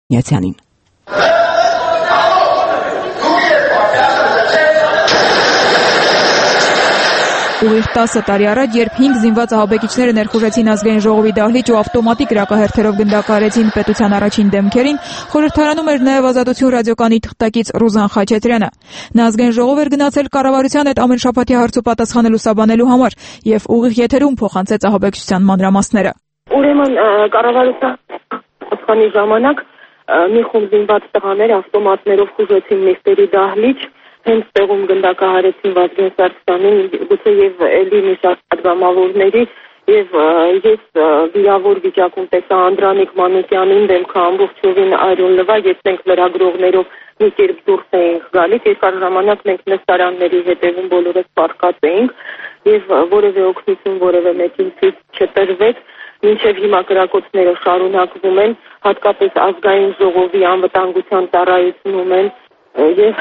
Միացյանին։ Ուղիղ 10 տարի առաջ, երբ 5 զինված ահաբեկիչները ներխուժեցին ազգային ժողովի դահլիճ ու ավտոմատիկ հրակահերթերով գնդակահարեցին պետության առաջին դեմքերին, խորհրդարանում էր նաև Ազատություն ռադիոկայանի թղթակից Ռուզան Խաչատրյանը։ Նա ազգային ժողով էր գնացել կառավարության հետ ամեն շաբաթի հարց ու պատասխանը լուսաբանելու համար եւ ուղիղ եթերում փոխանցեց ահաբեկչության մանրամասները։ Ուրեմն կառավարության պատասխանի ժամանակ մի խումբ զինված տղաներ ավտոմատներով խուժեցին Մեստերի դահլիճ, հենց տեղում գնդակահարեցին Վազգեն Սարգսյանին, գուցե եւ էլի մի շարք պատգամավորների եւ ես վիրավոր վիճակում տեսա Անդրանիկ Մանուկյանին, դեմքը ամբողջովին այրուն լվա, ես մենք լրագրողներով մի կերպ դուրս էինք գալիս, երկար ժամանակ մենք նստարանների հետևում բոլորս պառկած էինք եւ որևէ օգնություն որևէ մեկին ցույց չտրվեց, մինչև հիմա կրակոցները շարունակվում են, հատկապես ազգային ժողովի անվտանգության ծառայությունում են եւ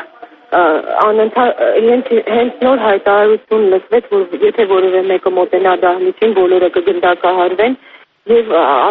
հենց նոր հայտարարություն լսվեց, որ եթե որևէ մեկը մոտենա դահլիճին, բոլորը կգնդակահարվեն եւ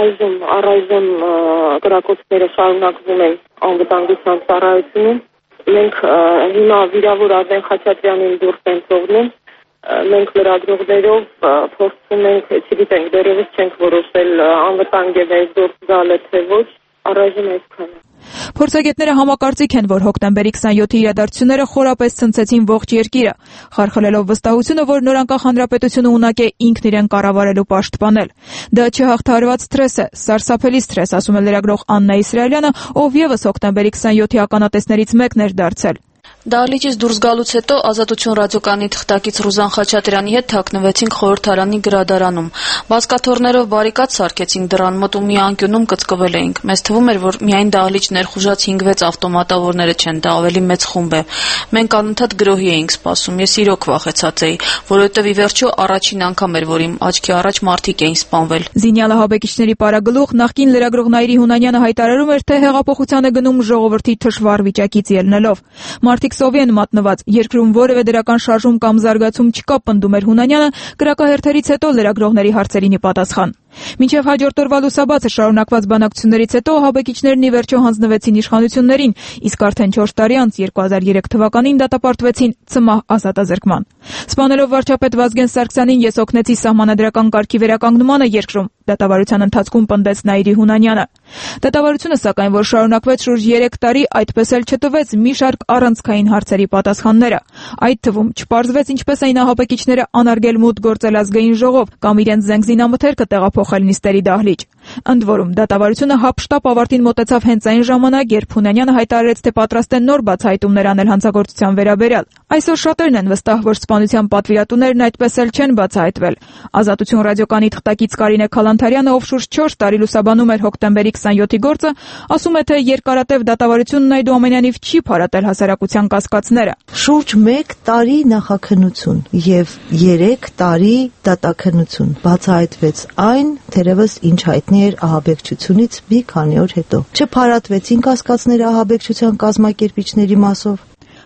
առայժմ կրակոցները շարունակվում են անվտանգության ծառայությունում։ Մենք հիմա վիրավոր Արմեն Խաչատրյանին դուրս ենք թողնում։ Մենք լրագրողներով փորձում ենք, չգիտենք, դեռևս չենք որոշել անվտանգ է դուրս գալը թե ոչ, առայժմ այսքանը։ Փորձագետները համակարծիք են, որ հոկտեմբերի 27-ի իրադարձությունները խորապես ցնցեցին ողջ երկիրը, խարխլելով վստահությունը, որ նորանկախ հանրապետությունը ունակ է ինքն իրեն կառավարելու պաշտպանել։ Դա չհաղթահարված սթրես է, սարսափելի սթրես, ասում է լրագրող Աննա Իսրայելյանը, ով եւս հոկտեմբերի 27-ի ականատեսներից մեկն էր դարձել։ Դահլիճից դուրս գալուց հետո Ազատություն ռադիոկայանի թղթակից Ռուզան Խաչատրյանի հետ թաքնվեցինք խորհրդարանի գրադարանում։ Բազկաթոռներով բարիկադ սարքեցինք դռան մոտ ու մի անկյունում կծկվել էինք։ Մեզ թվում էր, որ միայն դահլիճ ներխուժած 5-6 ավտոմատավորները չեն, դա ավելի մեծ խումբ է։ Մենք անընդհատ գրոհի էինք սպասում։ Ես իրոք վախեցած էի, որովհետև ի վերջո առաջին անգամ էր, որ իմ աչքի առաջ մարդիկ էին սպանվել։ Զինյալ ահաբեկիչների պարագլուխ նախկին լրագրող Նայիրի Հունանյանը հայտարարում էր, թե հեղափոխության է գնում ժողովրդի թշվառ վիճակից ելնելով։ Մարդիկ սովի են մատնված, երկրում որևէ դրական շարժում կամ զարգացում չկա, պնդում էր Հունանյանը կրակահերթերից հետո լրագրողների հարցերին ի պատասխան։ Մինչև հաջորդ օրվա լուսաբացը շարունակված բանակցություններից հետո ահաբեկիչներն ի վերջո հանձնվեցին իշխանություններին, իսկ արդեն 4 տարի անց 2003 թվականին դատապարտվեցին ցմահ ազատազրկման։ Սպանելով վարչապետ Վազգեն Սարգսյանին ես օգնեցի սահմանադրական կարգի վերականգնմանը երկրում, դատավարության ընթացքում պնդեց Նայիրի Հունանյանը։ Դատավարությունը սակայն, որ շարունակվեց շուրջ 3 տարի, այդպես էլ չտվեց մի շարք առանցքային հարցերի պատասխանները։ Այդ թվում չպարզվեց ինչպես էին ահաբեկիչները անարգել մուտք գործել ազգային ժողով կամ իրենց զենգզինամթերքը տեղափոխել նիստերի դահլիճ։ Ընդ որում, դատավարությունը հապշտապ ավարտին մոտեցավ հենց այն ժամանակ, երբ Հունանյանը հայտարարեց, թե պատրաստ է նոր բացահայտումներ անել հանցագործության վերաբերյալ։ Այսօր շատերն են վստահ, որ սպանության պատվիրատուներն այդպես էլ չեն բացահայտվել։ Ազատություն ռադիոկայանի թղթակից Կարինե Քալանթարյանը, ով շուրջ 4 տարի լուսաբանում էր հոկտեմբերի 27-ի գործը, ասում է, թե երկարատև դատավարությունն այդուամենայնիվ չի փարատել հասարակության կասկածները։ Շուրջ 1 տարի նախաքննություն եւ 3 տարի դատաքննություն բացահայտվեց այն, թերևս ինչ հայտնի էր ահաբեկչությունից մի քանի օր հետո։ Չփարատվեցին կասկածները ահաբեկչության կազմակերպիչների մասով։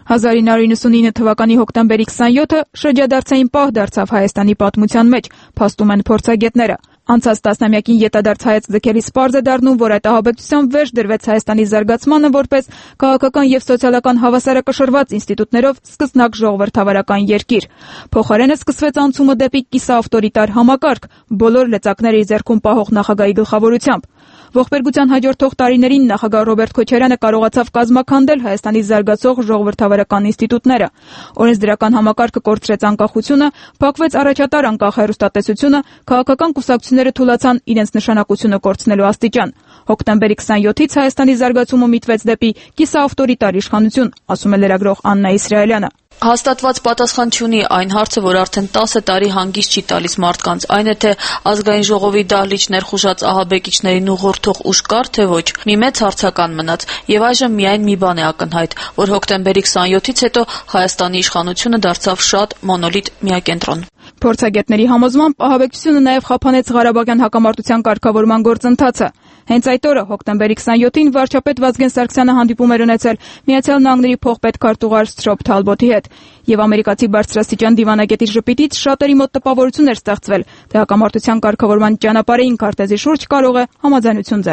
1999 թվականի հոկտեմբերի 27-ը շրջադարձային պահ դարձավ Հայաստանի պատմության մեջ, փաստում են փորձագետները։ Անցած տասնամյակին ետադարձ հայաց ձգելիս պարզ է դառնում, որ այդ ահաբեկչությամբ վերջ դրվեց Հայաստանի զարգացմանը որպես քաղաքական եւ սոցիալական հավասարակշռված ինստիտուտներով սկսնակ ժողովրդավարական երկիր։ Փոխարենը սկսվեց անցումը դեպի կիսաավտորիտար համակարգ, բոլոր լծակները իր ձեռքում պահող նախագահի գլխավորությամբ։ Ողբերգության հաջորդող տարիներին նախագահ Ռոբերտ Քոչարյանը կարողացավ կազմաքանդել Հայաստանի զարգացող ժողովրդավարական ինստիտուտները։ Օրենսդրական համակարգը կորցրեց անկախությունը, փակվեց առաջատար անկախ հեռուստատեսությունը, քաղաքական կուսակցությունները թուլացան իրենց նշանակությունը կորցնելու աստիճան։ Հոկտեմբերի 27-ից Հայաստանի զարգացումը միտվեց դեպի կիսաավտորիտար իշխանություն, ասում է լրագրող Աննա Իսրայելյանը։ Հաստատված պատասխան չունի այն հարցը, որ արդեն 10 տարի հանգիստ չի տալիս մարդկանց, այն է թե ազգային ժողովի դահլիճ ներխուժած ահաբեկիչներին ուղղորդող ուժ կար, թե ոչ։ Մի մեծ հարցական մնաց, եւ այժմ միայն մի բան է ակնհայտ, որ հոկտեմբերի 27-ից հետո Հայաստանի իշխանությունը դարձավ շատ մոնոլիտ միակենտրոն։ Փորձագետների համոզմամբ ահաբեկչությունը նաև խափանեց Ղարաբաղյան հակամարտության կարգավորման գործընթացը։ Հենց այդ օրը, հոկտեմբերի 27-ին, վարչապետ Վազգեն Սարգսյանը հանդիպում էր ունեցել Միացյալ Նահանգների փոխպետքարտուղար Սթրոփ Թալբոթի հետ, եւ ամերիկացի բարձրաստիճան դիվանագետի ժպիտից շատերի մոտ տպավորություն էր ստեղծվել, թե հակամարտության կարգավորման ճանապարհային քարտեզի շուրջ կարող է համաձայնություն